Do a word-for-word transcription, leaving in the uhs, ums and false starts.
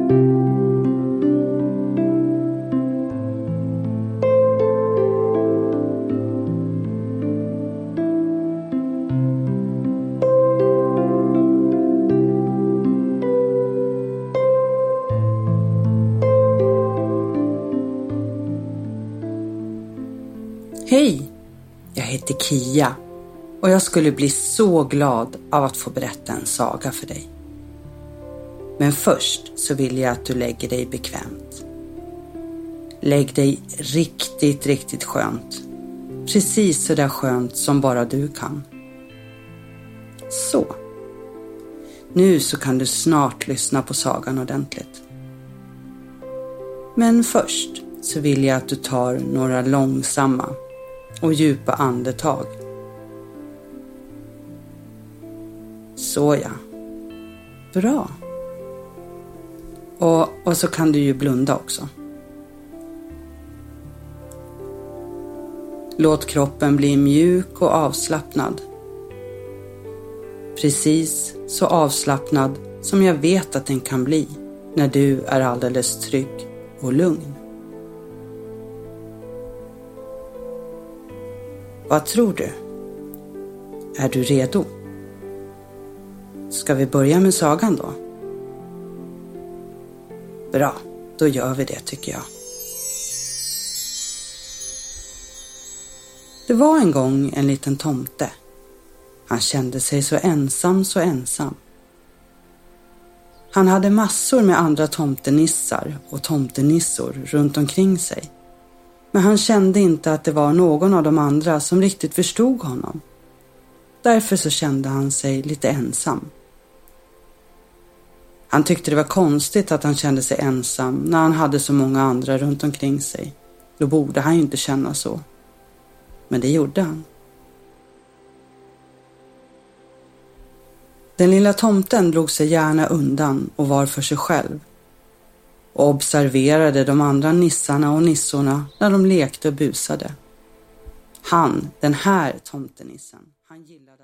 Hej, jag heter Kia och jag skulle bli så glad av att få berätta en saga för dig. Men först så vill jag att du lägger dig bekvämt. Lägg dig riktigt, riktigt skönt. Precis så där skönt som bara du kan. Så. Nu så kan du snart lyssna på sagan ordentligt. Men först så vill jag att du tar några långsamma och djupa andetag. Så ja. Bra. Och, och så kan du ju blunda också. Låt kroppen bli mjuk och avslappnad. Precis så avslappnad som jag vet att den kan bli när du är alldeles trygg och lugn. Vad tror du? Är du redo? Ska vi börja med sagan då? Bra, då gör vi det tycker jag. Det var en gång en liten tomte. Han kände sig så ensam, så ensam. Han hade massor med andra tomtenissar och tomtenissor runt omkring sig. Men han kände inte att det var någon av de andra som riktigt förstod honom. Därför så kände han sig lite ensam. Han tyckte det var konstigt att han kände sig ensam när han hade så många andra runt omkring sig. Då borde han ju inte känna så. Men det gjorde han. Den lilla tomten drog sig gärna undan och var för sig själv. Och observerade de andra nissarna och nissorna när de lekte och busade. Han, den här tomtenissen, han gillade